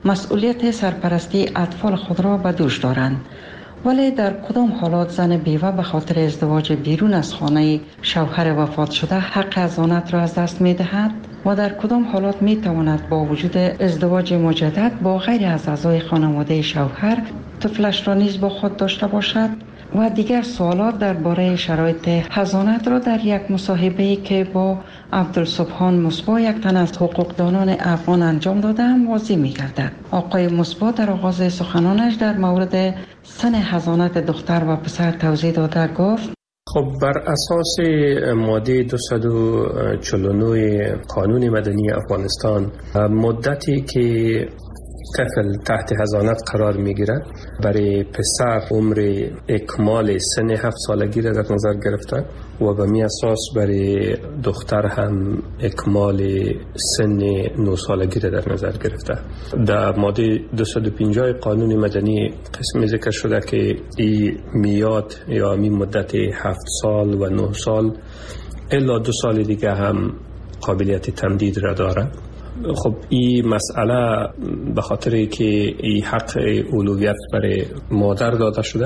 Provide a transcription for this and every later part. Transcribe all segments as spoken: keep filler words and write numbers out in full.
مسئولیت سرپرستی اطفال خود را به دوش دارند. ولی در کدام حالات زن بیوه به خاطر ازدواج بیرون از خانه شوهر وفات شده حق حضانت را از دست می دهد و در کدام حالات می تواند با وجود ازدواج مجدد با غیر از اعضای خانواده شوهر طفلش را نیز با خود داشته باشد؟ و دیگر سوالات درباره شرایط حضانت را در یک مصاحبه‌ای که با عبدالسبحان مصباح یک تن از حقوقدانان افغان انجام دادم واضح می‌گردد. آقای مصباح در آغاز سخنانش در مورد سن حضانت دختر و پسر توضیح داده گفت: خب بر اساس ماده دویست و چهل و نه قانون مدنی افغانستان مدتی که طفل تحت حضانت قرار میگیرد برای پسر عمر اکمال سن هفت سالگی را در نظر گرفته و به می اساس برای دختر هم اکمال سن نه سالگی را در نظر گرفته. در ماده دویست و پنجاه قانون مدنی قسمی ذکر شده که این میاد یا می مدت هفت سال و نه سال الا دو سال دیگه هم قابلیت تمدید را داره. خب این مسئله به خاطر که این حق اولویت برای مادر داده شده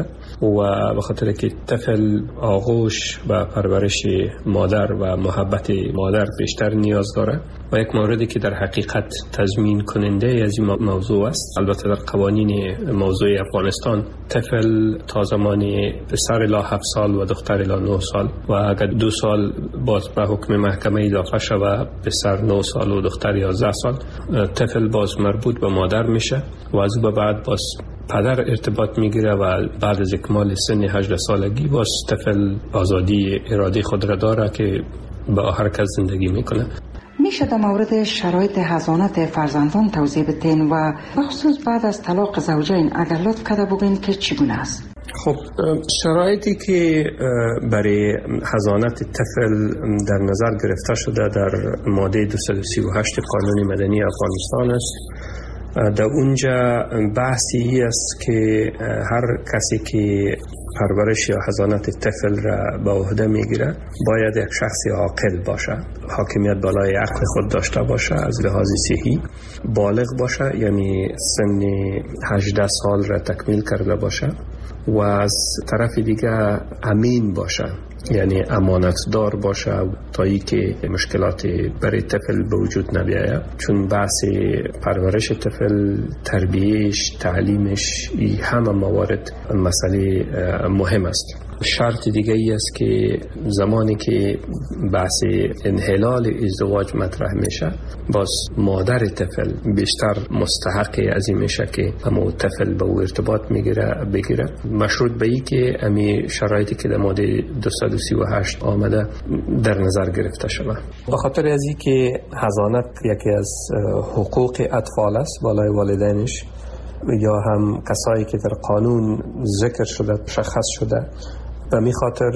و به خاطر که طفل آغوش و پرورش مادر و محبت مادر بیشتر نیاز داره و یک موردی که در حقیقت تضمین کننده از این موضوع است. البته در قوانین موضوع افغانستان طفل تا زمان پسر الی هفت سال و دختر الی نه سال و اگر دو سال باز به حکم محکمه اضافه شود پسر نه سال و دختر یازده سال طفل باز مربوط به مادر میشه و از او بعد باز پدر ارتباط میگیره و بعد از اکمال سن هجده سالگی باز طفل آزادی اراده خود را داره که با هر کس زندگی میکنه. میشه در مورد شرایط حضانت فرزندان توضیح بدین و بخصوص بعد از طلاق زوجین اگر لطف کرده بگین که چگونه است؟ خب شرایطی که برای حضانت طفل در نظر گرفته شده در ماده دویست و سی و هشت قانون مدنی افغانستان است. در اونجا بحثی است که هر کسی که پرورش یا حضانت طفل را به عهده میگیره باید یک شخص عاقل باشه، حاکمیت بالای عقل خود داشته باشه، از لحاظ صحی بالغ باشه، یعنی سن هجده سال را تکمیل کرده باشه و از طرف دیگه امین باشه، یعنی امانتدار باشه تا ای که مشکلات برای طفل به وجود نبیاید، چون بحث پرورش طفل، تربیهش، تعلیمش ای همه موارد مسئله مهم است. شرط دیگه ای است که زمانی که بحث انحلال ازدواج مطرح میشه باز مادر طفل بیشتر مستحق از این میشه که اما طفل به او ارتباط میگیره بگیره، مشروط به ای که امی شرایطی که در ماده دویست و سی و هشت آمده در نظر گرفته شود. به خاطر از این که حضانت یکی از حقوق اطفال است بالای والدینش یا هم کسایی که در قانون ذکر شده شخص شده و می خاطر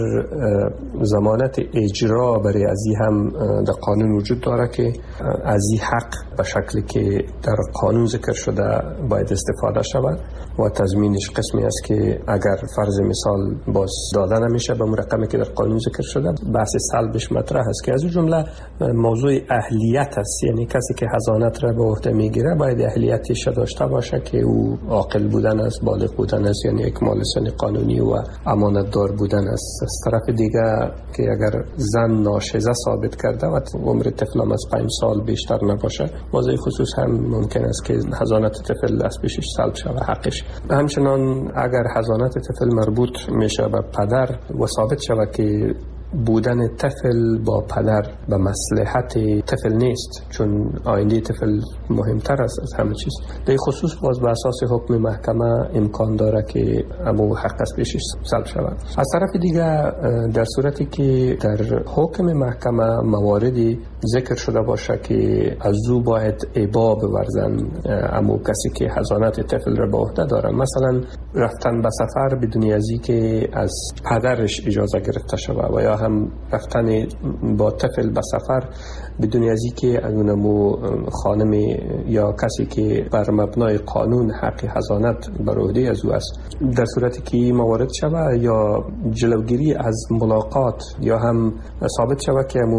ضمانت اجرا برای از این هم در قانون وجود داره که از این حق به شکلی که در قانون ذکر شده باید استفاده شود و تضمینش قسمی است که اگر فرض مثال باز داده نمیشه به رقمی که در قانون ذکر شده بحث سلبش مطرح است که از اون جمله موضوع اهلیت است، یعنی کسی که حضانت را به عهده میگیره باید اهلیتش داشته باشه که او عاقل بودن است، بالغ بودن است، یعنی اکمال سن قانونی و امانت دار بودن است. از طرف دیگه که اگر زن ناشزه ثابت کرده و عمر طفل از پنج سال بیشتر نباشه موضوع خصوص هم ممکن است که حضانت طفل از پیشش سلب شود حقش. همچنان اگر حضانت طفل مربوط میشه به پدر و ثابت شود که بودن طفل با پدر به مصلحت طفل نیست، چون آینده طفل مهمتر است از همه چیز، در خصوص باز به اساس حکم محکمه امکان داره که امو حق از پیشش سلب شود. از طرف دیگه در صورتی که در حکم محکمه مواردی ذکر شده باشه که از او باید ابا بورزن امو کسی که حضانت طفل را به عهده داره، مثلا رفتن به سفر بدون ازی که از پدرش اجازه گرفته شود و یا هم رفتن با طفل به سفر بدون ازی که از اونمو خانم یا کسی که بر مبنای قانون حق حضانت بر عهده از او است، در صورتی که موارد شود یا جلوگیری از ملاقات یا هم ثابت شود که امو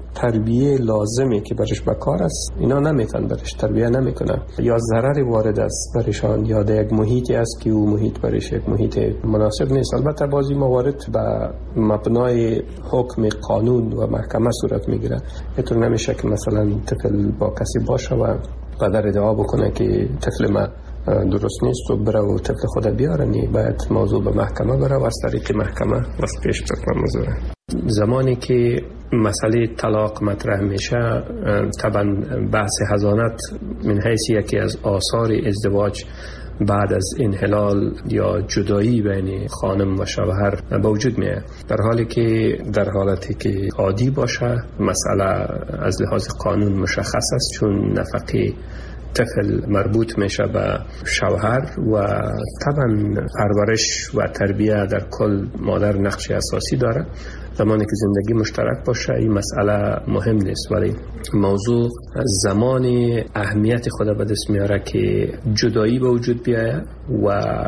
تربیه لازمی که برش بکار است اینا نمیتن برش تربیه نمیکنن، یا ضرر وارد است برشان، یا در یک محیطی است که او محیط برش یک محیط مناسب نیست. البته بعضی موارد به مبنای حکم قانون و محکمه صورت میگیره. اینطور نمیشه که مثلا طفل با کسی باشه و پدر ادعا بکنه که طفل ما درست نیست و بره و طفل خود بیاره. نی باید موضوع به محکمه بره و از طریق محکمه واسه پیش بکنه موضوع. زمانی که مسئله طلاق مطرح میشه، طبعا بحث حضانت من حیث یکی از آثار ازدواج بعد از انحلال یا جدایی بین خانم و شوهر به وجود میاد، در حالی که در حالتی که عادی باشه مسئله از لحاظ قانون مشخص است، چون نفقه طفل مربوط میشه به شوهر و طبعا پرورش و تربیه در کل مادر نقش اساسی داره. زمانی که زندگی مشترک باشه این مسئله مهم نیست، ولی موضوع زمان اهمیت خود به دست میاره که جدایی به وجود بیاید و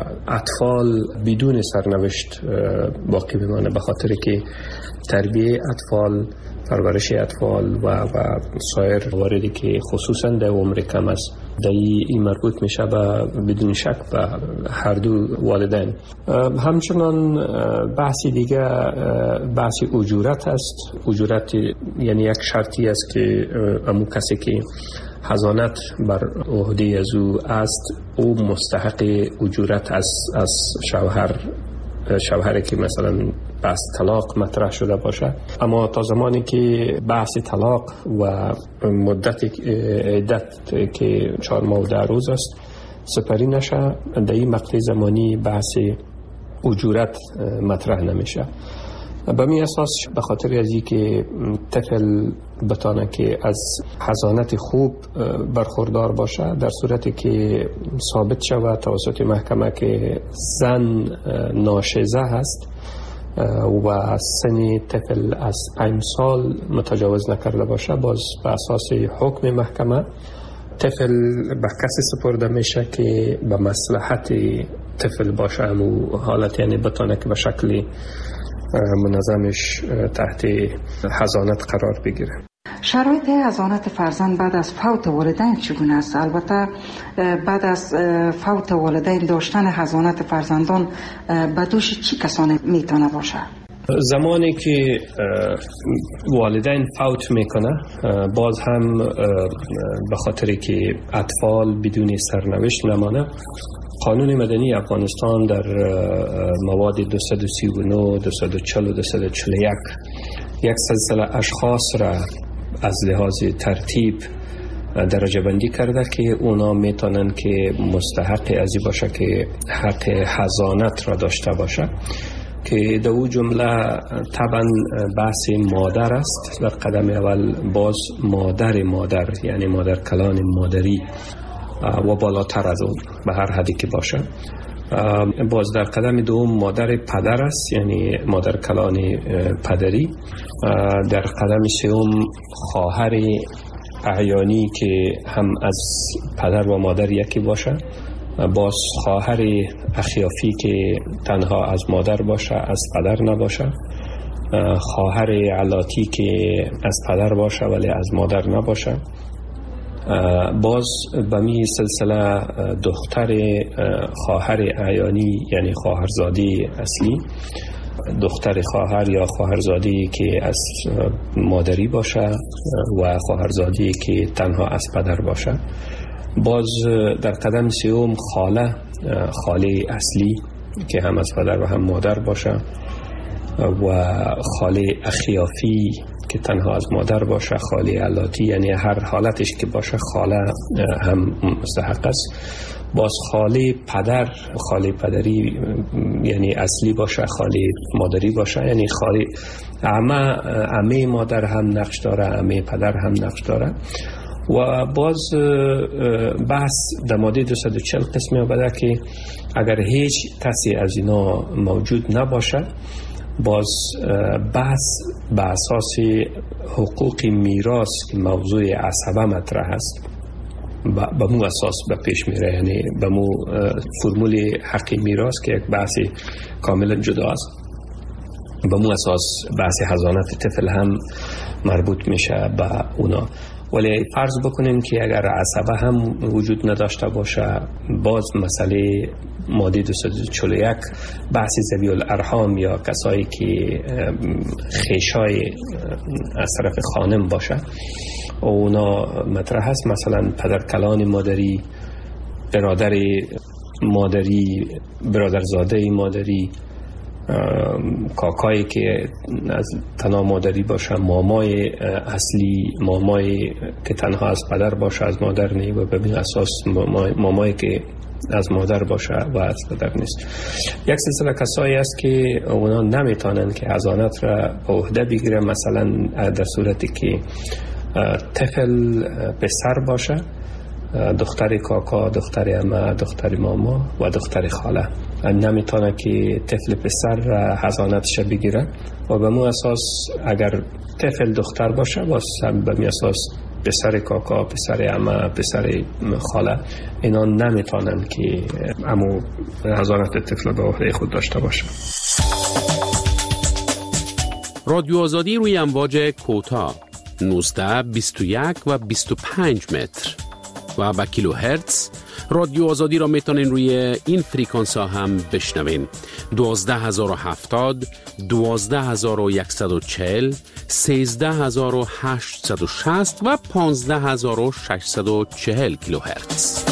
اطفال بدون سرنوشت باقی بمانه، به خاطر که تربیه اطفال، پرورش اطفال و و سایر مواردی که خصوصا در عمر کم است در این مربوط میشه به بدون شک به هر دو والدین. همچنان بحثی دیگه بحث اجورت است. اجورت یعنی یک شرطی است که امو کسی که حضانت بر عهده از او است او مستحق اجورت از از شوهر شوهری که مثلا بحث طلاق مطرح شده باشه. اما تا زمانی که بحث طلاق و مدت عدت که چهار ماه و ده روز است سپری نشه، در این مقطع زمانی بحث اجورت مطرح نمیشه. به می اساس به خاطر از اینکه طفل بتانه که از حضانت خوب برخوردار باشه، در صورتی که ثابت شود توسط محکمه که زن ناشزه هست و سن طفل از پنج سال متجاوز نکرده باشه، باز به اساس حکم محکمه طفل به کسی سپرده میشه که به مصلحت طفل باشه. همون حالت یعنی بتانه که به شکل منظمش تحت حضانت قرار بگیره. شرایط حضانت فرزند بعد از فوت والدین چگونه است؟ البته بعد از فوت والدین داشتن حضانت فرزندان به دوش چی کسانی میتونه باشه؟ زمانی که والدین فوت میکنه باز هم به خاطر که اطفال بدون سرنوشت نمانه، قانون مدنی افغانستان در مواد دویست و سی و نه، دویست و چهل و دویست و چهل و یک یک سلسله اشخاص را از لحاظ ترتیب درجه بندی کرده که اونا میتونن که مستحق ازی باشه که حق حضانت را داشته باشه، که در او جمله طبعا بحث مادر است. در قدم اول باز مادر مادر یعنی مادر کلان مادری و بالاتر از اون به هر حدی که باشه. باز در قدم دوم مادر پدر است یعنی مادر کلان پدری. در قدم سوم خواهر اعیانی که هم از پدر و مادر یکی باشه. باز خواهر اخیافی که تنها از مادر باشه از پدر نباشه. خواهر علاتی که از پدر باشه ولی از مادر نباشه. باز به می سلسله دختر خواهر اعیانی یعنی خواهرزاده اصلی، دختر خواهر یا خواهرزاده که از مادری باشه و خواهرزاده که تنها از پدر باشه. باز در قدم سوم خاله خاله اصلی که هم از پدر و هم مادر باشه و خاله اخیافی که تنها از مادر باشه. خاله علاتی یعنی هر حالتش که باشه خاله هم مستحق است. باز خاله پدر خاله پدری یعنی اصلی باشه، خاله مادری باشه یعنی خاله عمه عمه مادر هم نقش داره، عمه پدر هم نقش داره. و باز بحث در ماده دویست و چهل قسمی آمده که اگر هیچ کسی از اینا موجود نباشه باز بحث به اساس حقوق میراث که موضوع عصبه مطرح است به مو اساس به پیش میره، یعنی به مو فرمول حق میراث که یک بحث کاملا جدا است. به مو اساس بحث حضانت طفل هم مربوط میشه به اونا. ولی فرض بکنیم که اگر عصبه هم وجود نداشته باشه، باز مسئله ماده دویست و چهل و یک بحث ذوی الارحام یا کسایی که خیشای از طرف خانم باشه اونا مطرح هست. مثلا پدرکلان مادری، برادر مادری، برادرزاده مادری، کاکایی که از تنها مادری باشه، مامای اصلی، مامای که تنها از پدر باشه از مادر نه و به اساس مامایی که از مادر باشه و از پدر نیست. یک سلسله کسایی است که اونا نمیتونن که حضانت را به عهده بگیره، مثلا در صورتی که طفل پسر باشه، دختر کاکا، دختر عمه، دختر ماما و دختر خاله نمیتونه که طفل پسر حضانتش بگیره و به مو اساس اگر طفل دختر باشه باز به می اساس پسر کاکا، پسر عمه، پسر خاله اینا نمیتونن که امو حضانت طفل به عهده خود داشته باشه. رادیو آزادی روی امواج کوتاه نوزده، بیست و یک و بیست و پنج متر و با کیلو هرتز. رادیو آزادی را میتونین روی این فریکانس ها هم بشنوین: دوازده هزار و هفتاد، دوازده هزار و صد و چهل، سیزده هزار و هشتصد و شصت و پانزده هزار و ششصد و چهل کیلو هرتز.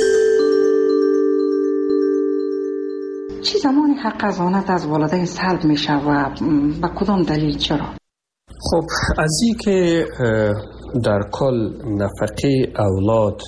چه زمانی حق حضانت از والدین سلب میشه و به کدام دلیل چرا؟ خب از این که در کل نفقه اولاد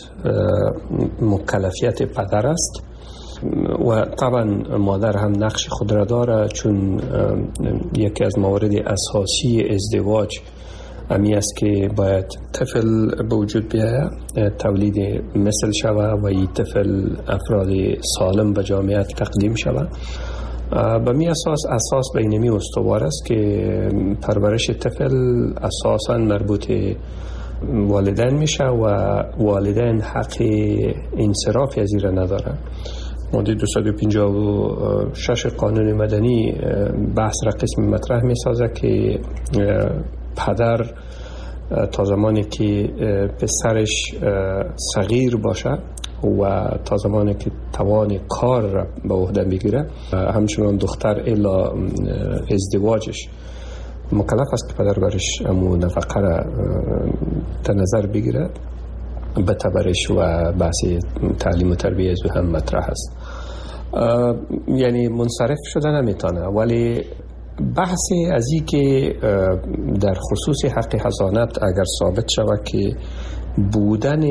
مکلفیت پدر است و طبعا مادر هم نقش خود را داره، چون یکی از موارد اساسی ازدواج امی است که باید طفل به وجود بیاید، تولید مثل شود و این طفل افراد سالم به جامعه تقدیم شود. به می اساس اساس بینمی استوار است که پرورش طفل اساساً مربوط والدین میشه و والدین حق انصرافی از این را ندارن. ماده دویست و پنجاه و شش قانون مدنی بحث را قسم مطرح می سازه که پدر تا زمانی که پسرش صغیر باشه و تا زمانی که توان کار را به عهده بگیره، همچنان دختر الا ازدواجش مکلف است که پدر برش امو نفقه را در نظر بگیره. به تبرش و بحث تعلیم و تربیه از هم مطرح است. یعنی منصرف شده نمیتونه، ولی بحثی از این که در خصوص حق حضانت اگر ثابت شود که بودن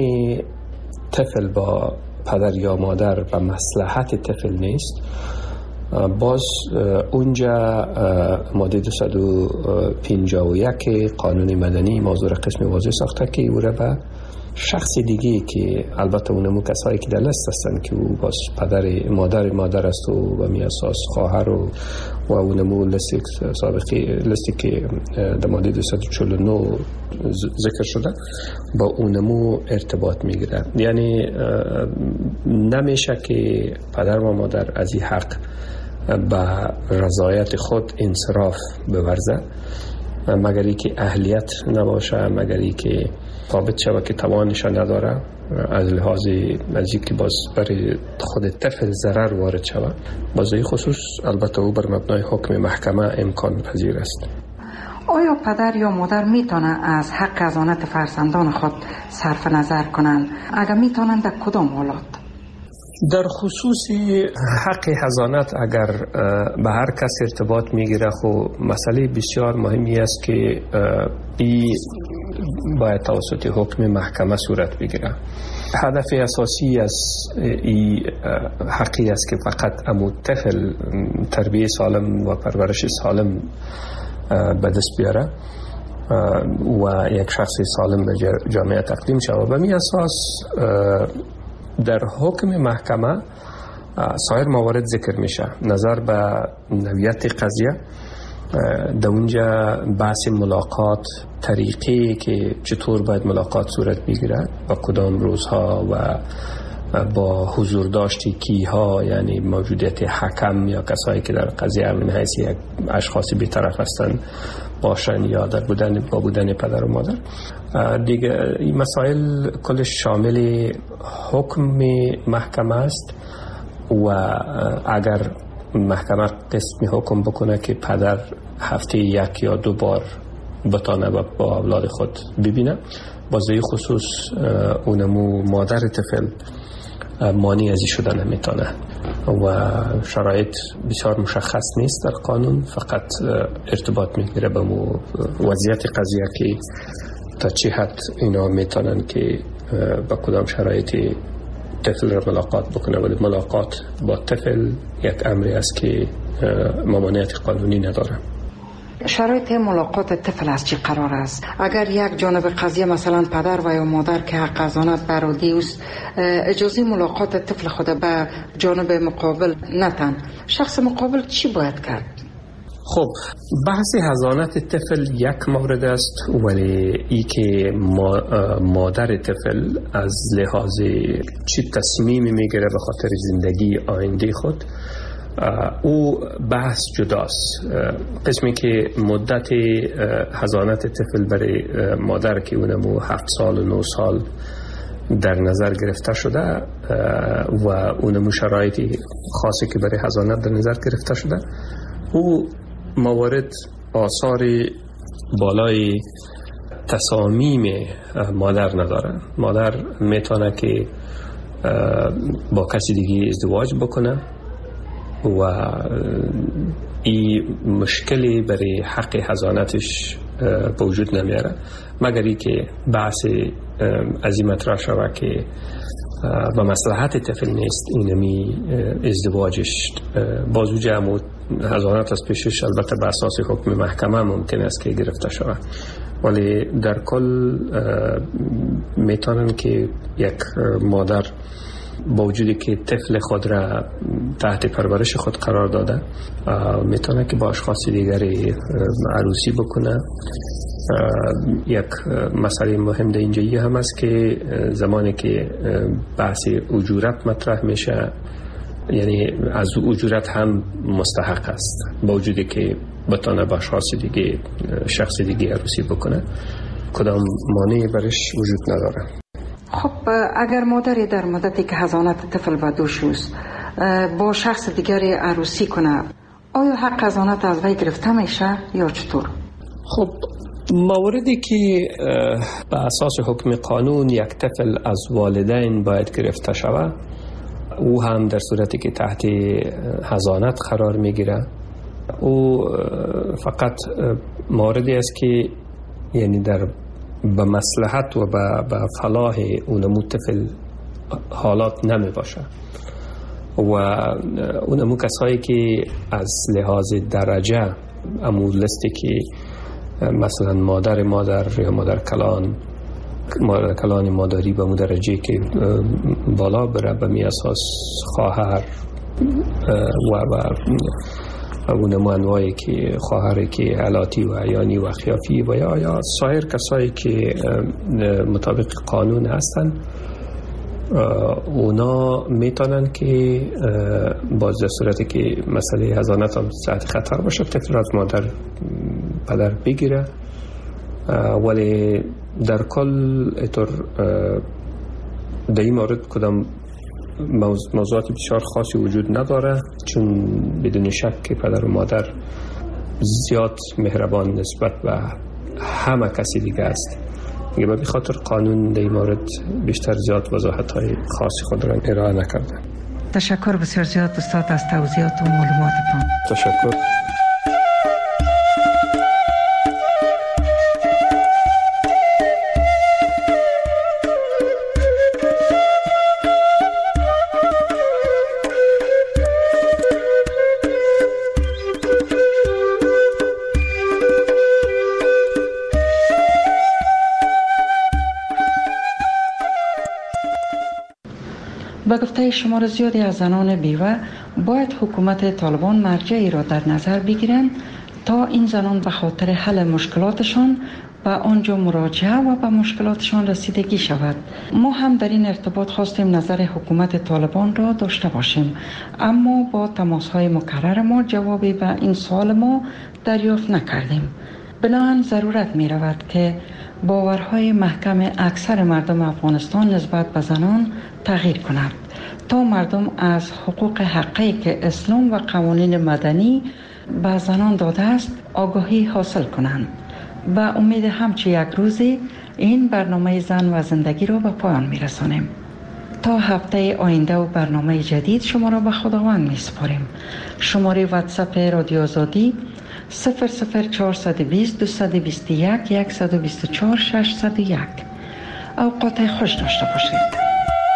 طفل با پدر یا مادر به مصلحت طفل نیست، باز اونجا ماده دویست و پنجاه و یک قانون مدنی موضوع قسم واضح ساخته که او را به شخص دیگه که البته اونمو کسایی که در لست هستن که او باز پدر مادر مادر است و به می اساس خواهر و و اونمو لستی سابقی لستی که در ماده دویست و چهل و نه ذکر شده با اونمو ارتباط میگیره. یعنی نمیشه که پدر و مادر از این حق به رضایت خود انصراف بورزه مگر ای که اهلیت نباشه، مگر ای که ثابت شود که توانش نداره، از لحاظ از اینکه باز برای خود طفل ضرر وارد شود. باز این خصوص البته او بر مبنای حکم محکمه امکان پذیر است. آیا پدر یا مادر میتونن از حق حضانت فرزندان خود صرف نظر کنند؟ اگر میتونن در کدام حالات؟ در خصوص حق حضانت اگر به هر کس ارتباط میگیره، خب مسئله بسیار مهمی است که این باید توسط حکم محکمه صورت بگیره. هدف اساسی از این حقی است که فقط امو طفل تربیه سالم و پرورش سالم به دست بیاره و یک شخص سالم به جامعه تقدیم شود. به می اساس در حکم محکمه سایر موارد ذکر میشه. نظر به نوعیت قضیه، در اونجا بحث ملاقات، طریقی که چطور باید ملاقات صورت بگیرد و کدام روزها و با حضور داشتی کیها، یعنی موجودیت حکم یا کسایی که در قضیه من حیث یک اشخاصی بی‌طرف هستند باشن یا در بودن با بودن پدر و مادر. دیگه این مسائل کلش شامل حکم محکمه است و اگر محکمه قسم حکم بکنه که پدر هفته یک یا دو بار بتانه با اولاد خود ببینه، بازه خصوص اونمو مادر طفل مانع ازی شدن نمیتونه و شرایط بسیار مشخص نیست در قانون، فقط ارتباط میگیره به مو وضعیت قضیه که تا چه حد اینا میتونن که با کدام شرایطی طفل را ملاقات بکنه. ولی ملاقات با طفل یک امری است که ممانعت قانونی نداره. شرایط ملاقات طفل از چی قرار است؟ اگر یک جانب قضیه مثلا پدر و یا مادر که حق حضانت برادی است اجازه ملاقات طفل خود به جانب مقابل نتن، شخص مقابل چی باید کرد؟ خب بحث حضانت طفل یک مورد است، ولی ای که مادر طفل از لحاظ چی تصمیمی میگیره به خاطر زندگی آینده خود، او بحث جداست. قسمی که مدت حضانت طفل برای مادر که اونمو هفت سال و نه سال در نظر گرفته شده و اونمو شرایطی خاصی که برای حضانت در نظر گرفته شده، او موارد آثار بالای تصامیم مادر نداره. مادر میتونه که با کسی دیگه ازدواج بکنه و این مشکلی برای حق حضانتش به وجود نمیاره، مگر ای که بحث از این مطرح شود که و مصلحت طفل نیست اینمی ازدواجش بازو جمع و حضانت از پیشش البته به اساس حکم محکمه ممکن است که گرفته شود، ولی در کل میتونن که یک مادر با وجودی که طفل خود را تحت پرورش خود قرار داده میتونه که با اشخاص دیگری عروسی بکنه. یک مسئله مهم در اینجایی هم است که زمانی که بحث اجورت مطرح میشه، یعنی از اجورت هم مستحق است با وجودی که بتونه با اشخاص دیگه شخص دیگه عروسی بکنه، کدام مانعی برش وجود نداره. خب اگر مادری در مدتی که حضانت طفل و دوش است با شخص دیگری عروسی کنه، آیا حق حضانت از وی گرفته میشه یا چطور؟ خب موردی که به اساس حکم قانون یک طفل از والدین باید گرفته شود، او هم در صورتی که تحت حضانت قرار میگیره، او فقط موردی است که یعنی در به مصلحت و به فلاح اونمو طفل حالات نمی باشه و اونمو کسایی که از لحاظ درجه امور لستی که مثلا مادر مادر یا مادر کلان مادر کلان مادری به درجه که بالا بره، به می اساس خواهر و و اونمو انواعی که خواهری که علاتی و عیانی و خیافی و یا یا سایر کسایی که مطابق قانون هستن، اونا میتونن که باز در صورتی که مسئله حضانت هم ساعت خطر باشه طفل از مادر پدر بگیره، ولی در کل اطور در این مورد کدام موضوعات بسیار خاصی وجود نداره، چون بدون شک که پدر و مادر زیاد مهربان نسبت به همه کسی دیگه است. دیگه به خاطر قانون در این مورد بیشتر زیاد وضاحت های خاصی خود را ارائه نکرده. تشکر بسیار زیاد استاد از توضیحات و معلوماتتان. تشکر. به گفته شمار زیادی از زنان بیوه باید حکومت طالبان مرجعی را در نظر بگیرند تا این زنان به خاطر حل مشکلاتشان به آنجا مراجعه و به مشکلاتشان رسیدگی شود. ما هم در این ارتباط خواستیم نظر حکومت طالبان را داشته باشیم، اما با تماس‌های مکرر ما جوابی به این سوال ما دریافت نکردیم. بنابراین ضرورت می رود که باورهای محکم اکثر مردم افغانستان نسبت به زنان تغییر کند تا مردم از حقوق حقیقی که اسلام و قوانین مدنی به زنان داده است آگاهی حاصل کنند. با امید همچه یک روزی این برنامه زن و زندگی را به پایان می رسانیم. تا هفته آینده و برنامه جدید شما را به خداوند می سپاریم. شماره واتساپ رادیو آزادی صفر صفر چهارصد و بیست دویست و بیست و یک صد و بیست و چهار ششصد و یک. اوقات خوش داشته باشید.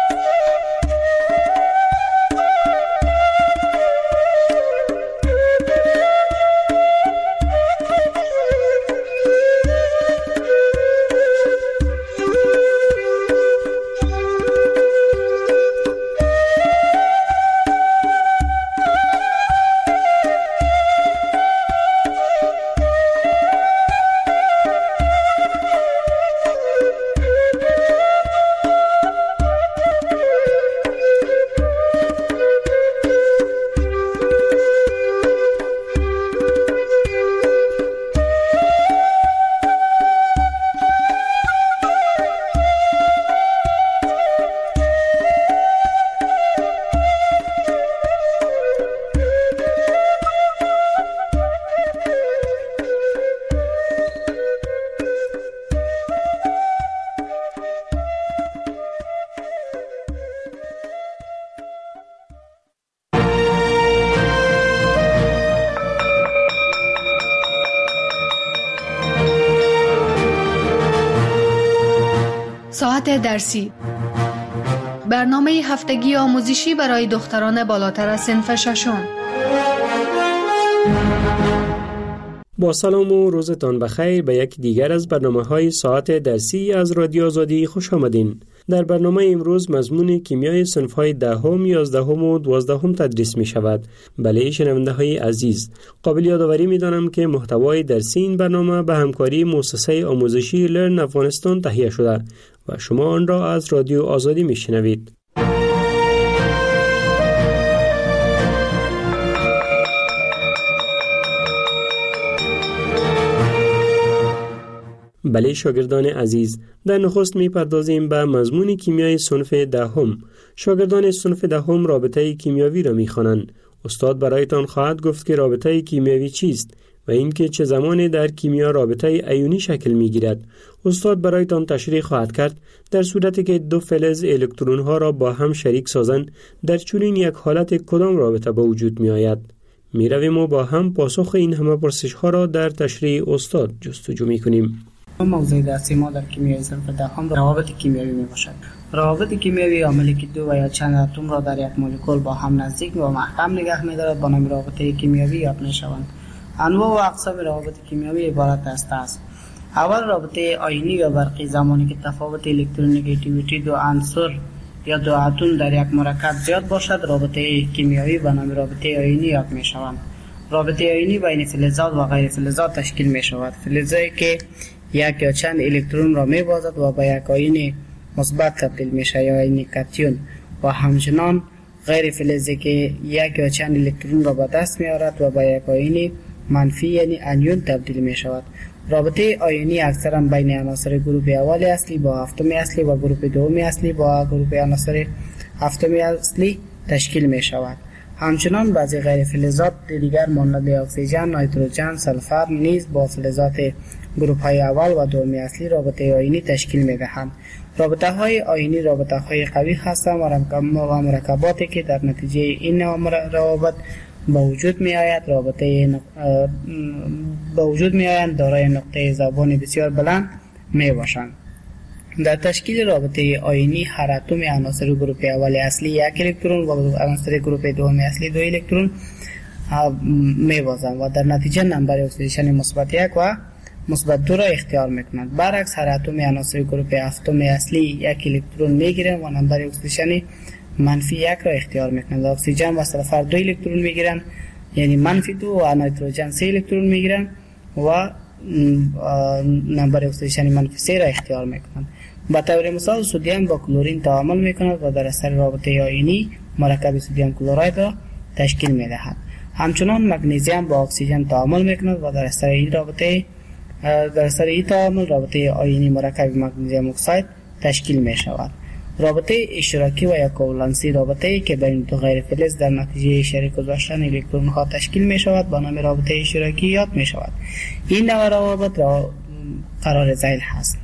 ساعت درسی، برنامه هفتگی آموزشی برای دختران بالاتر از صنف ششم. با سلام و روزتان بخیر به یک دیگر از برنامه‌های ساعت درسی از رادیو آزادی خوش آمدین. در برنامه امروز مضمون کیمیای صنف‌های دهم، یازدهم و دوازدهم تدریس می شود. بله شنونده‌های عزیز، قابل یادآوری می‌دانم که محتوای درسی این برنامه به همکاری مؤسسه آموزشی لرن افغانستان تهیه شده و شما آن را از رادیو آزادی می‌شنوید. بله شاگردان عزیز، در نخست می‌پردازیم به مضمون کیمیای صنف دهم. شاگردان صنف دهم رابطه کیمیاوی را می‌خوانند. استاد برایتان خواهد گفت که رابطه کیمیاوی چیست و اینکه چه زمانی در کیمیا رابطه ایونی شکل می‌گیرد. استاد برایتان تشریح خواهد کرد در صورتی که دو فلز الکترون‌ها را با هم شریک سازند در چنین یک حالت کدام رابطه به وجود می‌آید. می‌رویم و با هم پاسخ این همه پرسش‌ها را در تشریح استاد جستجو می‌کنیم. موضوع درسی ما در کیمیای صنف دهم روابط کیمیایی میباشد. روابط کیمیایی عاملی که دو و یا چند اتم را در یک مولکول با هم نزدیک و محکم نگه می‌دارد به نام رابطه کیمیایی یاد می‌شوند. انواع و اقسام روابط کیمیایی عبارت است از: اول رابطه آیونی یا برقی، زمانی که تفاوت الکترونگیتیویتی دو عنصر یا دو اتم در یک مرکب زیاد باشد رابطه کیمیایی به نام رابطه آیونی یاد می‌شوند. رابطه آیونی بین فلزات و غیر فلزات تشکیل می‌شود. فلزی که یک یا چند الکترون را می‌بازد و به یک آیون مثبت تبدیل می‌شود یا آیون کاتیون، و همچنان غیر فلزی که یک یا چند الکترون را به دست می‌آورد و به یک آیون منفی یعنی انیون تبدیل می‌شود. رابطه آیونی اکثرا بین عناصر گروه اول اصلی با هفتم اصلی و گروه دوم اصلی با گروه عناصر هفتم اصلی تشکیل می‌شود. همچنان بعضی غیر فلزات دیگر مانند اکسیژن، نیتروژن، سلفر نیز با فلزات گروه های اول و دومی اصلی رابطه آیونی تشکیل می‌دهند. رابطه های آیونی رابطه های قوی هستند و مرکباتی که در نتیجه این روابط به وجود می آید رابطه نق... به وجود می آیند دارای نقطه ذوبان بسیار بلند می باشند. در تشکیل رابطه آیونی هر اتم عناصر گروه اول اصلی یک الکترون و عناصر گروه دوم اصلی دو الکترون می بازند و در نتیجه نمبر اکسیدیشن مثبت یک و مثبت دو را اختیار میکنند. برعکس هر اتم عناصر گروه هفتم اصلی یک الکترون میگیرند و نمبر اکسیدیشن منفی یک را اختیار میکنند. اکسیژن و سلفر دو الکترون میگیرند یعنی منفی دو و نیتروژن سه الکترون میگیرند و نمبر اکسیژن منفی سه را اختیار میکنند. به طور مثال سدیم با کلورین تعامل میکند و در اثر رابطه آیونی مرکب سدیم کلراید را تشکیل میدهد. همچنان مگنیزیم با اکسیژن تعامل میکند و در اثر این رابطه در اثر این تعامل رابطه آیونی مرکب مگنیزیم اکساید تشکیل می شود. رابطه اشتراکی و یا کوولنسی رابطه‌ای که بین دو غیر فلز در نتیجه شریک گذاشتن الکترون ها تشکیل می شود با نام رابطه اشتراکی یاد می شود. این نوع روابط را قرار ذیل هست.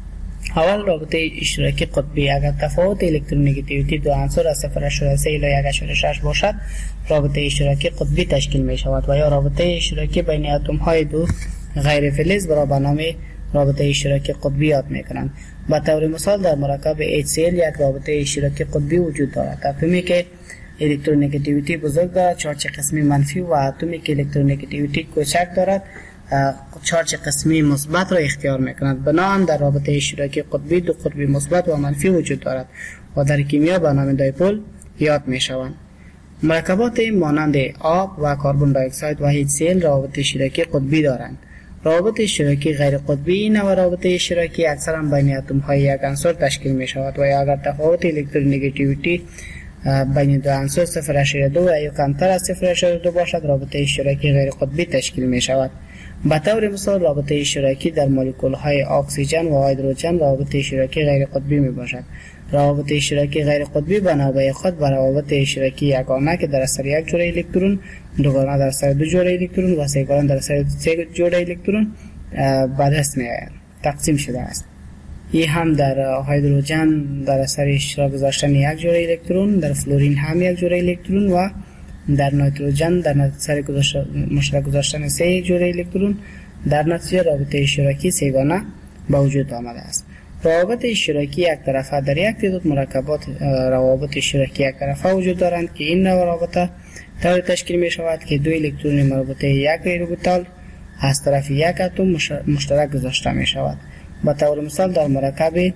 اول رابطه اشتراکی قطبی، اگر تفاوت الکترونگیتیویتی دو عنصر از صفر ممیز سه الی یک ممیز شش باشد رابطه اشتراکی قطبی تشکیل می شود و یا رابطه اشتراکی بین اتم های دو غیر فلز را به نام رابطه اشتراکی قطبی یاد می کنند. به طور مثال در مرکب اچ سی ال یک رابطه اشتراکی قطبی وجود دارد. اتمی که الکترونگیتیویتی بزرگ دارد چارج قسمی منفی و اتمی که الکترونگیتیویتی کوچک دارد چارج قسمی مثبت را اختیار می‌کند. بنابراین در رابطه اشتراکی قطبی دو قطبی مثبت و منفی وجود دارد و در کیمیا به نام دایپول یاد می‌شوند. مرکبات مانند آب و کربن دی اکساید و اچ سی ال رابطه اشتراکی قطبی دارند. رابطه اشتراکی غیر قطبی نوع رابطه اشتراکی اکثرا بین اتم های یک عنصر تشکیل می شود و یا اگر تفاوت الکترونگیتیویتی بین دو عنصر صفر ممیز دو و یا کمتر از صفر ممیز دو باشد رابطه اشتراکی غیر قطبی تشکیل می شود. به طور مثال رابطه اشتراکی در مولکول های اکسیژن و هیدروژن رابطه اشتراکی غیر قطبی می باشد. روابط اشتراکی غیر قطبی به نوبه خود به روابط اشتراکی یگانه که در اثر یک جوره الکترون، دوگانه در اثر دو جوره الکترون و سه‌گانه در اثر سه جوره الکترون به دست می‌آید تقسیم شده است. این هم در هیدروژن در اثر اشتراک گذاشتن یک جوره الکترون، در فلورین هم یک جوره الکترون و در نیتروژن در اثر مشترک گذاشتن سه جوره الکترون در نتیجه رابطه اشتراکی سه‌گانه به وجود آمده است. روابط اشتراکی یک طرفه در یک تعداد مرکبات روابط اشتراکی یک طرفه وجود دارند که این نوع رابطه طوری تشکیل می شود که دو الکترون مربوطه یک اوربیتال از طرف یک اتم مشترک گذاشته می شود. به طور مثال در مرکب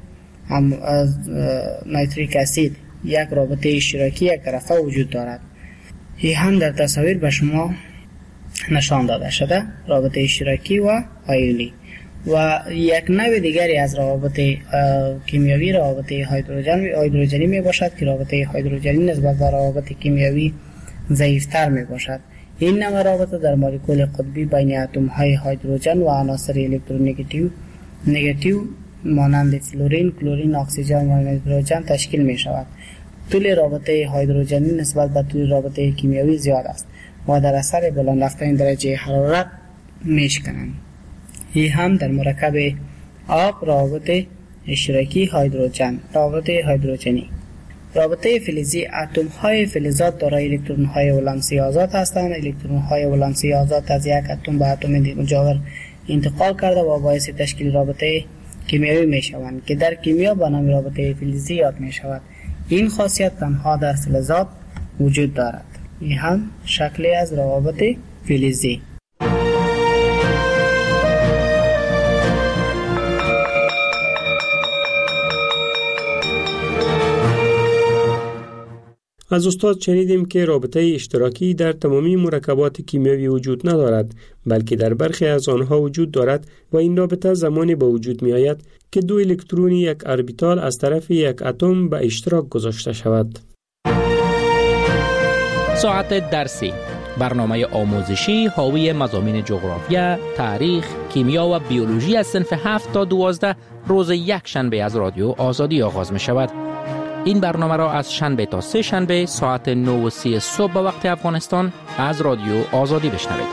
نیتریک اسید یک رابطه اشتراکی یک طرفه وجود دارد. این هم در تصاویر به شما نشان داده شده رابطه اشتراکی و آیونی. و یک نوع دیگری از روابط کیمیایی روابط هیدروژن هیدروژنی می باشد که رابطه هیدروژنی نسبت به روابط کیمیایی ضعیف‌تر می باشد. این نوع رابطه در مولکول قطبی بین اتم های هیدروژن و عناصر الکترونگیتیو نگاتیو مانند فلورین، کلورین، اکسیژن و نیتروژن تشکیل می شود. طول رابطه هیدروژنی نسبت به طول رابطه کیمیایی زیاد است و در اثر بلند رفتن درجه حرارت میشکنند. این هم در مرکب آب روابط اشتراکی هیدروژن رابطه هیدروژنی. رابطه فلزی اتم های فلزات دارای الکترون های ولانسی آزاد هستند. الکترون های ولانسی آزاد از یک اتم به اتم مجاور انتقال کرده و باعث تشکیل رابطه کیمیایی می شوند که در کیمیا به نام رابطه فلزی یاد می شود. این خاصیت تنها در فلزات وجود دارد. این هم شکلی از روابط فلزی. از استاد شنیدیم که رابطه اشتراکی در تمامی مرکبات کیمیایی وجود ندارد، بلکه در برخی از آنها وجود دارد و این رابطه زمانی به وجود می آید که دو الکترون یک اربیتال از طرف یک اتم به اشتراک گذاشته شود. ساعت درسی، برنامه آموزشی حاوی مضامین جغرافیا، تاریخ، کیمیا و بیولوژی از صنف هفت تا دوازده روز یک شنبه از رادیو آزادی آغاز می شود. این برنامه را از شنبه تا سه شنبه ساعت نه و سی صبح به وقت افغانستان از رادیو آزادی بشنوید.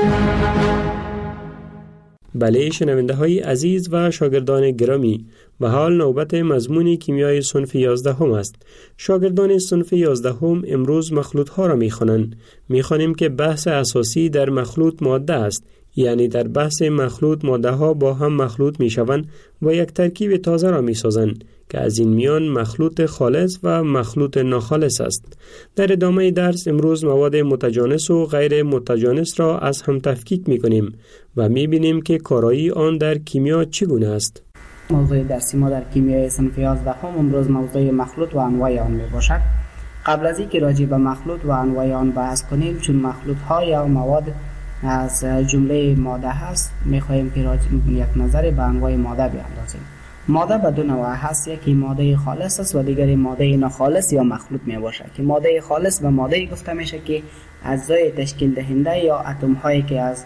بله شنونده های عزیز و شاگردان گرامی، به حال نوبت مضمون کیمیای صنف یازده هم است. شاگردان صنف یازده هم امروز مخلوط ها را می خوانند. می خوانیم که بحث اساسی در مخلوط ماده است، یعنی در بحث مخلوط ماده ها با هم مخلوط می شوند و یک ترکیب تازه را می سازند که از این میان مخلوط خالص و مخلوط ناخالص است. در ادامه درس امروز مواد متجانس و غیر متجانس را از هم تفکیک می کنیم و می بینیم که کارایی آن در کیمیا چگونه است. موضوع درسی ما در کیمیای صنف یازده هم امروز موضوع مخلوط و انواع آن می باشد. قبل از اینکه راجع به مخلوط و انواع آن بحث کنیم، چون مخلوط ها یا مواد از جمله ماده هست، میخواهیم که یک نظر به انواع ماده بیاندازیم. ماده به دو نوع هست، یکی ماده خالص است و دیگری ماده ناخالص یا مخلوط می باشد. که ماده خالص به ماده گفته میشه که اجزای تشکیل دهنده یا اتم هایی که از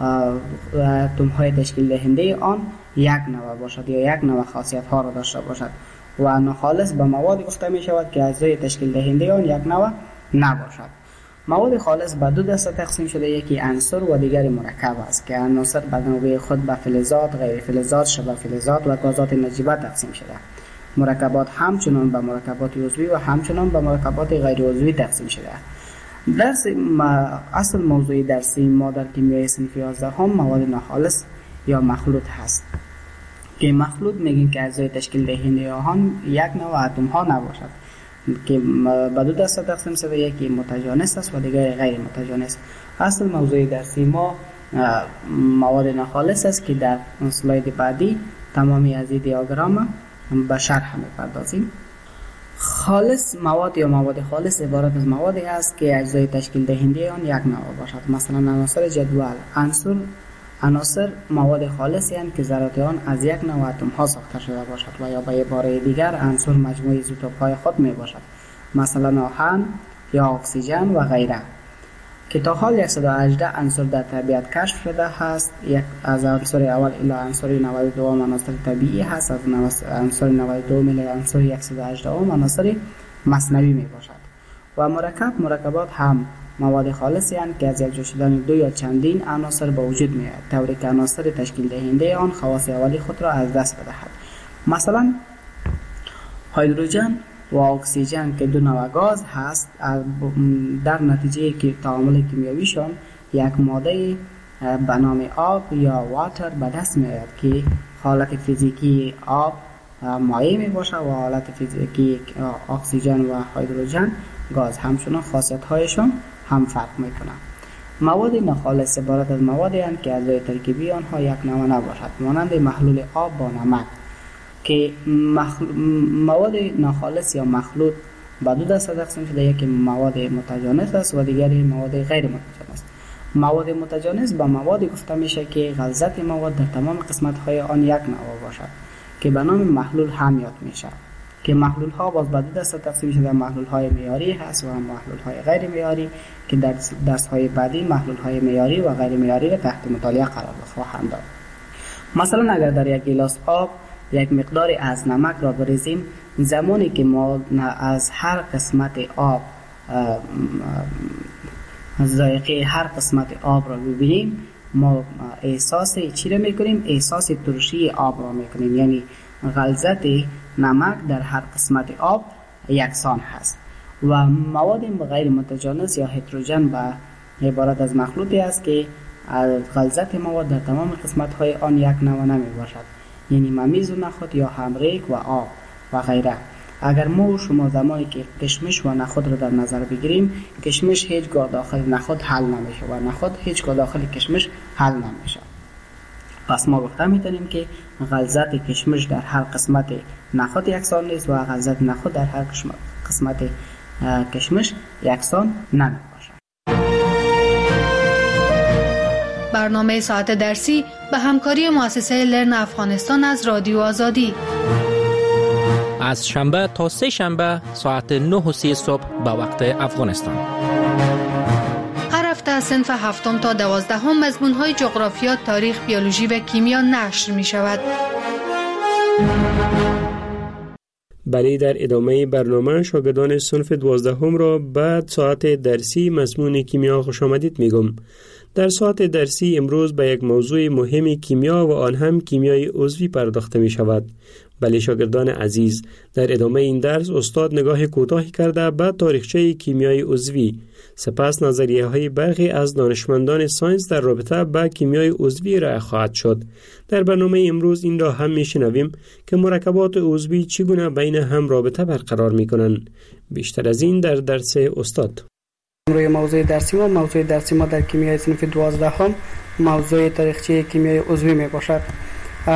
اتم های تشکیل دهنده آن یک نوع باشد یا یک نوع خاصیت ها را داشته باشد. و ناخالص به مواد گفته می شود که اجزای تشکیل دهنده آن یک نوع نباشد. مواد خالص به دو دسته تقسیم شده، یکی عنصر و دیگری مرکب است که عناصر به نوبه خود به فلزات، غیر فلزات، شبه فلزات و گازات نجیبه تقسیم شده. مرکبات همچنان به مرکبات عضوی و همچنان به مرکبات غیر عضوی تقسیم شده. درس اصل موضوع درسی ما در کیمیای صنف یازده هم مواد ناخالص یا مخلوط هست که مخلوط میگیم که اجزای تشکیل دهنده آن یک نوع اتم ها نباشد که به دو دسته تقسیم شده، یکی متجانس است و دیگری غیر متجانس. اصل موضوع درسی ما مواد ناخالص است که در اسلاید بعدی تمامی از این دیاگرام به شرح می‌پردازیم. خالص مواد یا مواد خالص عبارت از موادی است که اجزای تشکیل دهنده آن یک نوع باشد. مثلا عناصر جدول، عنصر عناصر مواد خالصی هستند که ذرات آن از یک نوع اتم ها ساخته شده باشد و یا به عباره دیگر عنصر مجموعه ایزوتوپ های خود می باشد، مثلا آهن یا اکسیژن و غیره. که تا حال صد و هجده عنصر در طبیعت کشف شده است. یک از عنصر اول الی عنصر نود و دو عناصر طبیعی هست، از عنصر نود و دو الی عنصر صد و هجده عناصر مصنوعی می باشد. و مرکب مرکبات هم مواد خالصی هستند که از یک جا شدن دو یا چندین عناصر به وجود می آید، طوری که عناصر تشکیل دهنده آن خواص اولی خود را از دست بدهد. مثلا هیدروژن و اکسیژن که دو نوع گاز هست، در نتیجه که تعامل کیمیاییشان یک ماده به نام آب یا واتر به دست می آید که حالت فیزیکی آب مایع می باشد و حالت فیزیکی اکسیژن و هیدروژن گاز. همچنان خاصیت هایشان هم فرق می کنند. مواد ناخالص عبارت از موادی هستند که اجزای ترکیبی آنها یک نوع نباشد، مانند محلول آب با نمک. که مخل... مواد ناخالص یا مخلوط به دو دسته تقسیم شده، یکی مواد متجانس است و دیگری مواد غیر متجانس. مواد متجانس به موادی گفته میشه که غلظت مواد در تمام قسمت های آن یک نوع باشد که به نام محلول هم یاد میشه. که محلول ها باز به دو دسته تقسیم شده، محلول های معیاری هست و محلول های غیر معیاری که در درس های بعدی محلول های معیاری و غیر معیاری را تحت مطالعه قرار خواهم داد. مثلا اگر در یک گیلاس آب یک مقداری از نمک را بریزیم، زمانی که ما از هر قسمت آب ذائقه هر قسمت آب را ببینیم، ما احساس چی را میکنیم؟ احساس ترشی آب را میکنیم. یعنی غلظت نمک در هر قسمت آب یکسان هست. و مواد غیر متجانس یا هتروژن به عبارت از مخلوطی است که غلظت مواد در تمام قسمت های آن یک نوع نمی باشد، یعنی ممیز و نخود یا همریک و آب و غیره. اگر ما و شما زمانی که کشمش و نخود را در نظر بگیریم، کشمش هیچگاه داخل نخود حل نمیشه و نخود هیچگاه داخل کشمش حل نمیشه. پس ما گفته میتونیم که غلظت کشمش در هر قسمت نخود یکسان نیست و غلظت نخود در هر قسمت کشمش یکسان نمی باشد. برنامه ساعت درسی به همکاری مؤسسه لرن افغانستان از رادیو آزادی از شنبه تا سه شنبه ساعت نه و سی صبح به وقت افغانستان. هر هفته از صنف هفتم تا دوازدهم مضمون‌های جغرافیا، تاریخ، بیولوژی و کیمیا نشر می شود. بله، در ادامه برنامه شاگردان صنف دوازدهم را بعد ساعت درسی مضمون کیمیا خوش آمدید میگم. در ساعت درسی امروز به یک موضوع مهم کیمیا و آن هم کیمیای عضوی پرداخته می شود. بله شاگردان عزیز، در ادامه این درس استاد نگاه کوتاهی کرده به تاریخچه کیمیای عضوی، سپس نظریه های برخی از دانشمندان ساینس در رابطه با کیمیای عضوی را خواهد شد. در برنامه امروز این را هم میشنویم که مرکبات عضوی چگونه بین هم رابطه برقرار میکنند. بیشتر از این در درس استاد. روی موضوع درسی ما موضوع درسی ما در کیمیای صنف دوازدهم موضوع تاریخچه کیمیای عضوی می باشد.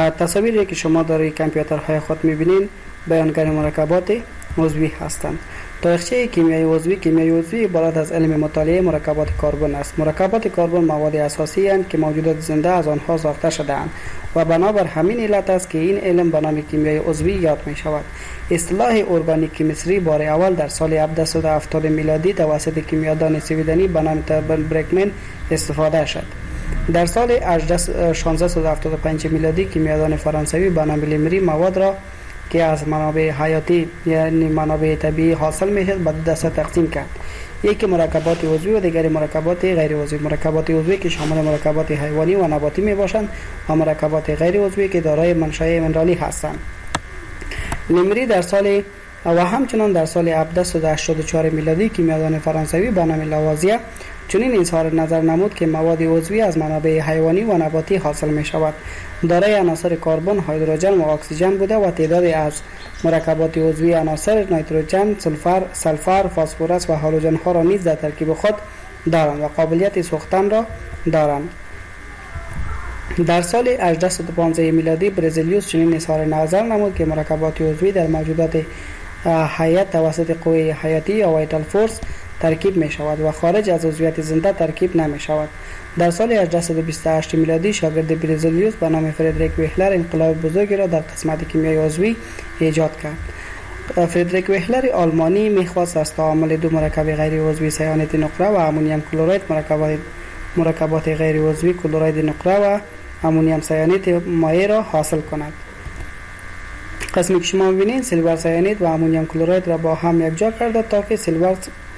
تصاویری که شما در کامپیوترهای خود می‌بینید بیانگر مرکبات عضوی هستند. تاریخچه کیمیای عضوی. کیمیای عضوی عبارت از علم مطالعه مرکبات کربن است. مرکبات کربن مواد اساسی اند که موجودات زنده از آنها ساخته شده‌اند و بنابر همین علت است که این علم به نام کیمیای عضوی یاد می شود. اصطلاح ارگانیک کیمستری بار اول در سال هفده هفتاد میلادی توسط کیمیادان سویدنی به نام تربن برکمن استفاده شد. در سال شانزده هفتاد و پنج میلادی کیمیادان فرانسوی به نام لیمری مواد را که از منابع حیاتی یعنی منابع طبیعی حاصل میشد به دو دسته تقسیم کرد. یکی مرکبات عضوی و دیگری مرکبات غیر عضوی. مرکبات عضوی که شامل مرکبات حیوانی و نباتی می باشند و مرکبات غیر عضوی که دارای منشأ منرالی هستند. لیمری در سال و همچنان در سال هفده هشتاد و چهار میلادی کیمیادان فرانسوی به نام لاوازیه چنین اظهار نظر نمود که مواد عضوی از منابع حیوانی و نباتی حاصل می شود. دارای عناصر کربن، هیدروژن و اکسیژن بوده و تعدادی از مرکبات عضوی عناصر نیتروژن، سلفر، سلفر، فسفرس و هالوژن ها را نیز در ترکیب خود دارند و قابلیت سوختن را دارند. در سال هجده و پانزده میلادی برزیلیوس چنین اظهار نظر نمود که مرکبات عضوی در موجودات حیات توسط قوه حیاتی یا وایتال فورس ترکیب می شود و خارج از عضویت زنده ترکیب نمی شود. در سال هجده و بیست و هشت میلادی شاگرد برزیلیوس به نام فردریک وهلر انقلاب بزرگی را در قسمت کیمیای عضوی ایجاد کرد. فردریک وهلر آلمانی می‌خواست از تعامل دو مرکب غیر عضوی سیانید نقره و امونیم کلراید مرکبات مرکبات غیر عضوی کلراید نقره و امونیم سیانید مایع را حاصل کند. قسمی که شما می‌بینید سیلور سیانید و امونیم کلراید را با هم یکجا کرده تا که سیلور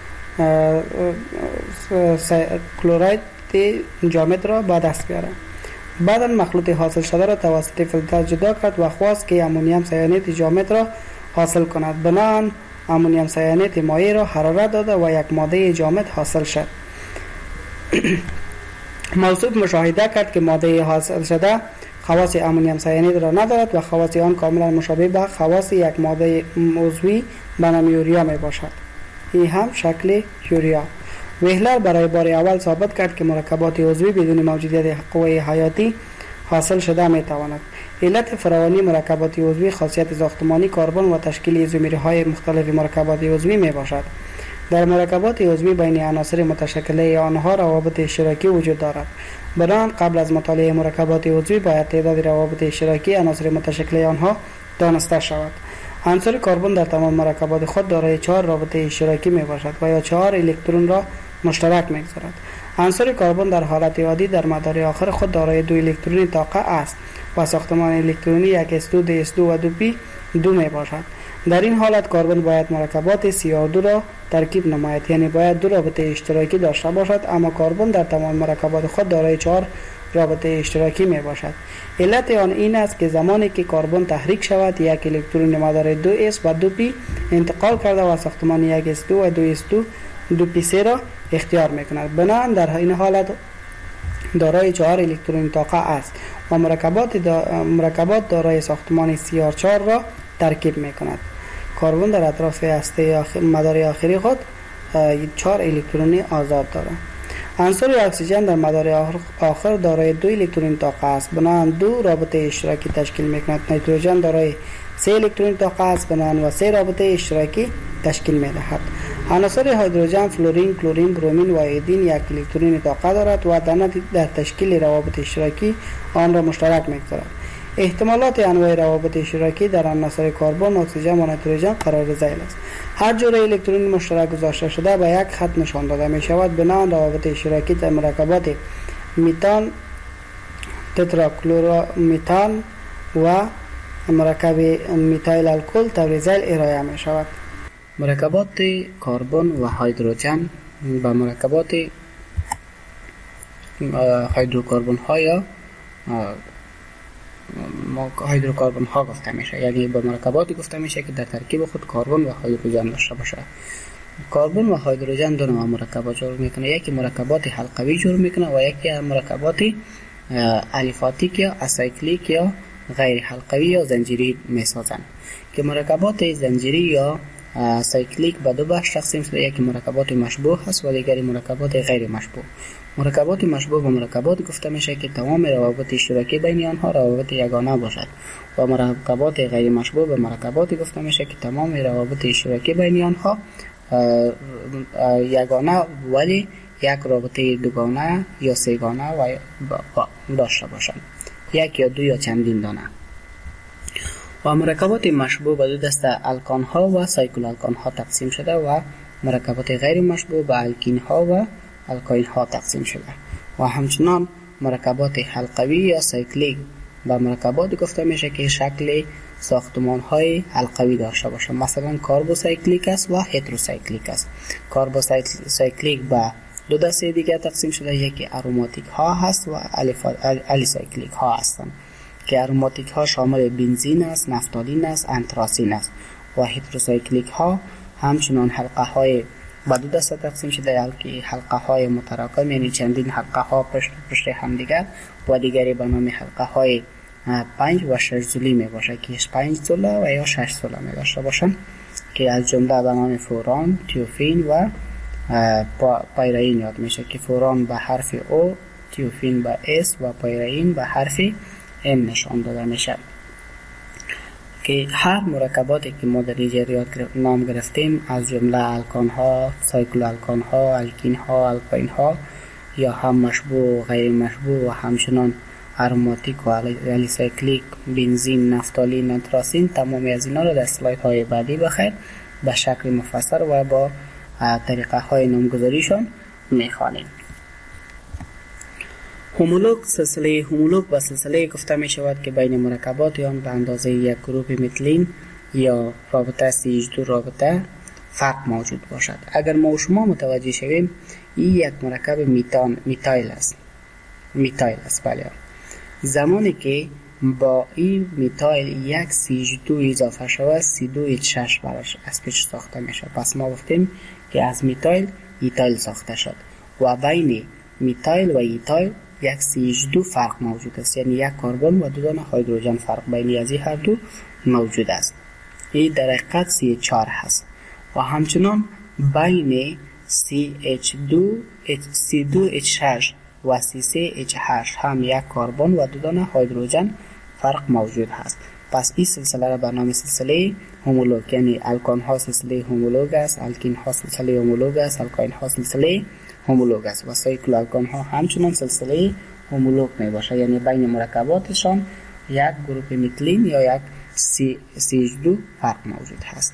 کلراید جامد را به دست بیاره. بعدا مخلوط حاصل شده را توسط فیلتر جدا کرد و خواست که امونیم سیانید جامد را حاصل کند. بنابراین امونیم سیانید مایع را حرارت داده و یک ماده جامد حاصل شد. موصوف مشاهده کرد که ماده حاصل شده خواص امونیم سیانید را ندارد و خواص آن کاملا مشابه به خواص یک ماده عضوی به نام یوریا می باشد. این هم شکل یوریا. وهلر برای بار اول ثابت کرد که مرکبات عضوی بدون موجودیت قوه حیاتی حاصل شده می تواند. علت فراوانی مرکبات عضوی خاصیت ساختمانی کربن و تشکیل ایزومری های مختلف مرکبات عضوی می باشد. در مرکبات عضوی بین عناصر متشکله آنها روابط اشتراکی وجود دارد. بنابراین قبل از مطالعه مرکبات عضوی باید تعداد روابط اشتراکی عناصر متشکله آنها دانسته شود. عنصر کربن در تمام مرکبات خود دارای چهار رابطه اشتراکی می باشد و یا چهار الکترون را مشترک می‌گذارد. عنصر کربن در حالت عادی در مدار آخر خود دارای دو الکترون طاقه است و ساختمان الکترونی یک اس دو، دی اس دو و دو پی دو می باشد. در این حالت کربن باید مرکبات سی آر دو را ترکیب نماید، یعنی باید دو رابطه اشتراکی داشته باشد، اما کربن در تمام مرکبات خود دارای چهار رابطه اشتراکی می باشد. علت آن این است که زمانی که کربن تحریک شود یک الکترون مدار دو اس و دو پی انتقال کرده و ساختمان یک اس دو و دو اس دو دو پی سه را اختیار میکند. بنابراین در این حالت دارای چهار الکترون طاقه است و مرکبات دا مرکبات دارای ساختمان سی آر چهار را ترکیب میکند. کربن در اطراف هسته آخر مدار آخری خود چهار الکترون آزاد دارد. عنصر اکسیژن در مدار آخر دارای دو الکترون طاقه است، بنابراین دو رابطه اشتراکی تشکیل میکند. نیتروژن دارای سه الکترون طاقه است، بنابراین و سه رابطه اشتراکی تشکیل میدهد. عناصر هیدروژن، فلورین، کلورین، برومین و ایودین یک الکترون طاقه دارد و در تشکیل روابط اشتراکی آن را مشترک میگذارد. احتمالات انواع روابط اشتراکی در عناصر کربن، اکسیژن و نیتروژن قرار ذیل است. هر جور الکترون مشترک گذاشته شده به یک خط نشان داده می شود. بنابراین روابط اشتراکی در مرکبات میتان، تتراکلورمیتان و مرکب میتایل الکل طور ذیل ارائه می شود. مرکبات کربن و هیدروژن و مرکبات هیدروکربن ها یا هیدروکربن ها گفته میشه، یعنی به مرکباتی گفته میشه که در ترکیب خود کربن و هیدروژن داشته باشه. کربن و هیدروژن دو نوع مرکبات جور میکنه، یکی مرکبات حلقوی جور میکنه و یکی مرکبات الیفاتیک یا اسایکلیک یا غیر حلقوی یا زنجیری میسازن. که مرکبات زنجیری یا سایکلیک به دو بخش تقسیم شده، یکی مرکبات مشبوه هست و دیگری مرکبات غیر مشبوه. مرکبات مشبوه و مرکبات گفته میشه که تمام روابط اشتراکی بین آنها روابط یگانه باشد و مرکبات غیر مشبوه و مرکبات گفته میشه که تمام روابط اشتراکی بین آنها یگانه ولی یک رابطه دوگانه یا سه‌گانه و داشته باشند، یک یا دو یا چندین دانه. و مرکبات مشبوه به دو دسته الکان ها و سایکل الکان ها تقسیم شده و مرکبات غیر مشبوه به الکین ها و الکاین ها تقسیم شده و همچنان مرکبات حلقوی یا سایکلیک به مرکبات گفته میشه که شکل ساختمان های حلقوی داشته باشه، مثلا کاربوسایکلیک است و هتروسایکلیک است. کاربوسایکلیک به دو دسته دیگه تقسیم شده، یکی اروماتیک ها هست و الیسایکلیک ها هستند که اروماتیک ها شامل بنزین است، نفتالین است، انتراسین است و هتروسایکلیک ها همچنان حلقه های به دو دسته تقسیم شده، که حلقه های متراکم یعنی چندین حلقه ها پشت پشت هم دیگر و دیگری به نام حلقه های پنج و شش زولی می باشه که پنج زوله و یا شش زوله می داشته باشن که از جمله به نام فوران، تیوفین و پایرین یاد میشه که فوران به حرف او، تیوفین به اس و پایرین به حرف ام نشان داده میشه. که هر مرکباتی که ما در اینجا نام گرفتیم از جمله الکان ها، سایکل الکان ها، الکین ها، الکاین ها یا هم مشبوه و غیر مشبوه و همچنان اروماتیک و الیسایکلیک، بنزین، نفتالین، انتراسین، تمامی از اینا رو در اسلاید های بعدی بخیر به شکل مفصل و با طریقه های نامگذاریشون میخوانیم. هومولوگ، سلسله هومولوگ و سلسله گفته می شود که بین مرکبات آن به اندازه یک گروپ متلین یا رابطه سی اچ دو رابطه فرق موجود باشد. اگر ما و شما متوجه شویم این یک مرکب میتان میتایل است. میتایل است بله. زمانی که با این میتایل یک سی اچ دو اضافه شود سی دو اچ شش براش از پیش ساخته می شود. پس ما گفتیم که از میتایل ایتایل ساخته شد و بین میتایل و ایتایل یک سی اچ دو فرق موجود است، یعنی یک کربن و دو دانه هیدروژن فرق بین از این هر دو موجود است. این در حقیقت سی اچ چهار هست و همچنان بین سی اچ دو سی دو اچ شش و سی سه اچ هشت هم یک کربن و دو دانه هیدروژن فرق موجود هست. پس این سلسله را به نام سلسله هومولوگ، یعنی الکان ها سلسله هومولوگ است، الکین ها سلسله هومولوگ است، الکاین ها سلسله هومولوگ است و سایکل الکان ها همچنان سلسله هومولوگ می باشه، یعنی بین مرکباتشان یک گروپ متلین یا یک سی اچ دو فرق موجود هست.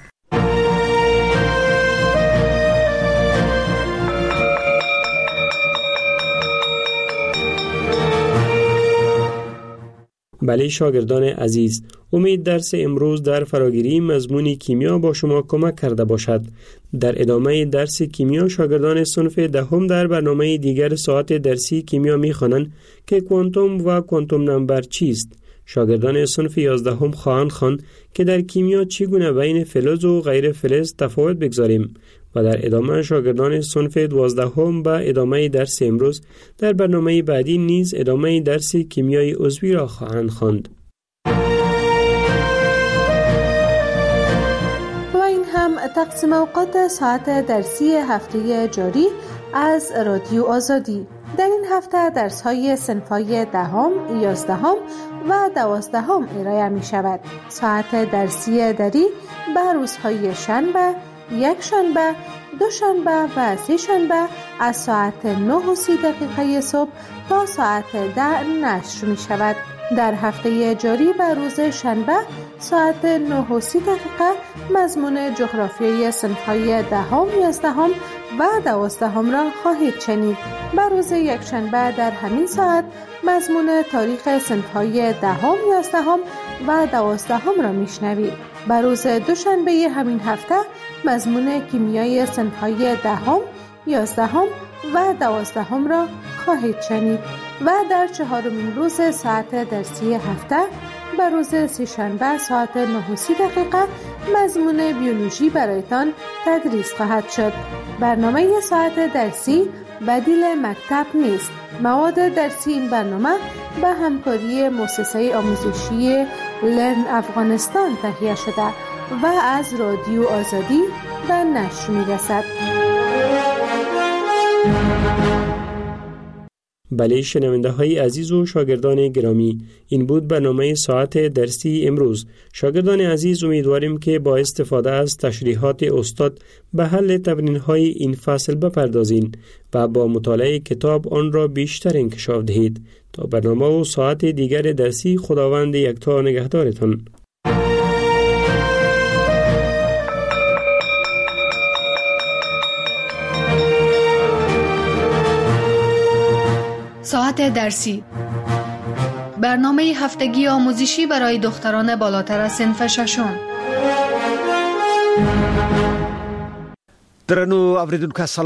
بله شاگردان عزیز، امید درس امروز در فراگیری مضمون کیمیا با شما کمک کرده باشد. در ادامه درس کیمیا شاگردان صنف دهم در برنامه دیگر ساعت درسی کیمیا می‌خوانند که کوانتوم و کوانتوم نمبر چیست. شاگردان صنف یازدهم خواهند خواند که در کیمیا چگونه بین فلز و غیر فلز تفاوت بگذاریم و در ادامه شاگردان صنف دوازدهم با ادامه درس امروز در برنامه بعدی نیز ادامه درس کیمیای عضوی را خواهند خواند. و این هم تقسیم اوقات ساعت درسی هفته جاری از رادیو آزادی. در این هفته درس‌های صنف‌های دهم، یازدهم و دوازدهم ارائه می شود. ساعت درسی دری به روزهای شنبه، یک شنبه، دو شنبه و سه شنبه از ساعت نه و سی دقیقه صبح تا ساعت ده نشر می شود. در هفته جاری به روز شنبه ساعت نه و سی دقیقه مضمون جغرافیای صنف‌های دهم، یازدهم و دوازدهم را خواهید شنید. به روز یک شنبه در همین ساعت مضمون تاریخ صنف‌های دهم، یازدهم و دوازدهم را میشنوید. به روز دوشنبه همین هفته مضمون کیمیای صنف‌های دهم، یازدهم و دوازدهم را خواهید شنید و در چهارمین روز ساعت درسی هفته به روز سه‌شنبه ساعت نه و سی دقیقه مضمون بیولوژی برایتان تدریس خواهد شد. برنامه ساعت درسی بدیل مکتب نیست. مواد درسی این برنامه به همکاری مؤسسه آموزشی لرن افغانستان تهیه شده و از رادیو آزادی به نشر می‌رسد. بله شنونده های عزیز و شاگردان گرامی، این بود برنامه ساعت درسی امروز. شاگردان عزیز، امیدواریم که با استفاده از تشریحات استاد به حل تمرین های این فصل بپردازین و با مطالعه کتاب آن را بیشتر انکشاف دهید. تا برنامه و ساعت دیگر درسی، خداوند یکتا نگهدارتان. ساعت درسی، برنامه هفتگی آموزشی برای دختران بالاتر از صنف ششم. درنو اوریدونکو